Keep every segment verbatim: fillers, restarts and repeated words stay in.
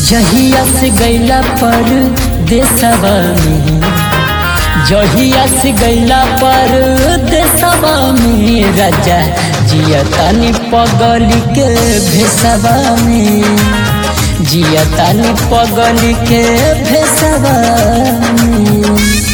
जहिया से गैला पर देशवा में जहिया से गैला पर देशवा में राजा जिया तानी पगली के भेसवा में जिया तानी पगली के भेसवा में।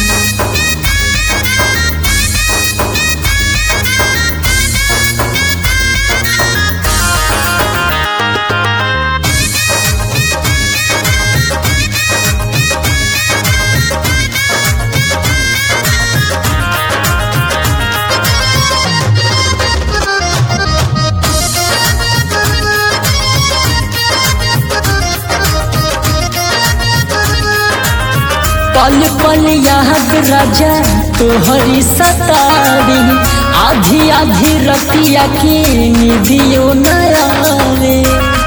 पल पल याद राजा तोहरी सतारी आधी आधी रतिया की निदियो न आवे।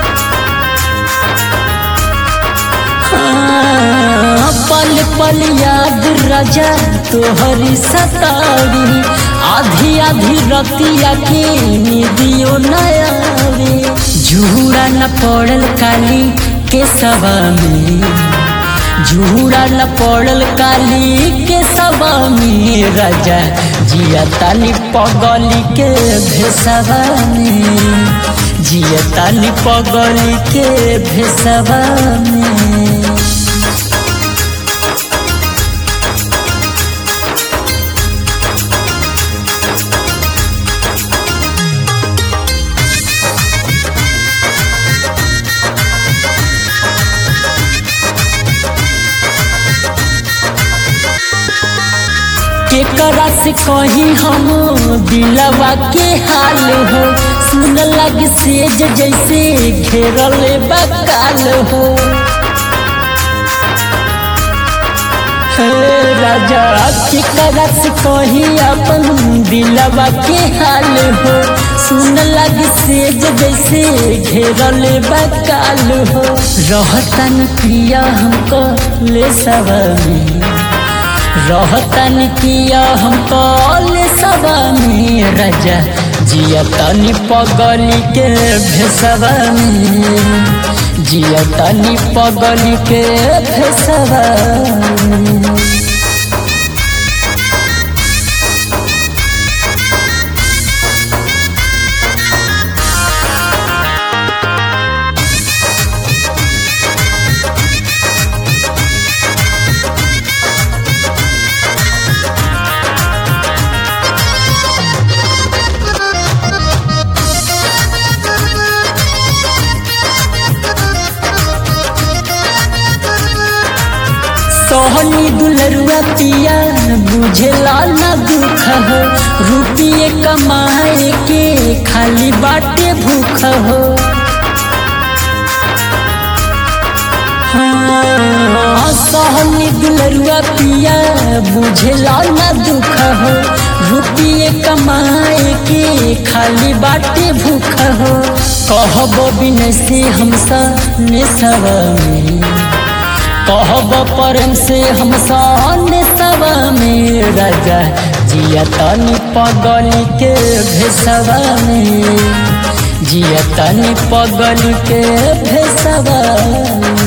हाँ, पल पल याद राजा तोहरी सतारी आधी आधी रतिया की निदियो न आवे। झूड़ा न पड़ल काली के सवा में झूड़ा न पड़ल काली के सवा में राजा जिया तानी पगली के भेसवा में जिया तानी पगली के भेसवा में। केकरा से कहीं हम दिलवा के हाल हो सुन लग सेज जैसे घेरल बकाल हो। राजा केकरा से कहीं अपन दिलवा के हाल हो सुन लग सेज जैसे घेरल बकाल हो। रहतन प्रिया हमको ले सवा में रहतन किया हमको ले सवा में राजा जिया तानी पगली के भेसवा में जिया तानी पगली के भेसवा में। सोहनी दुलरुआ पिया बुझेला न दुख हो रुपये कमाए के खाली बाटे भूख हो। हाँ, सोहनी दुलरुआ पिया बुझेला न दुख हो रुपये कमाए के खाली बाटे भूख हो। कहबो बिन से हम सने सवा में कहब परम से हम साने सवा में राजा जिया तानी पगली के भेसवा में जिया तानी पगली के भेसवा में।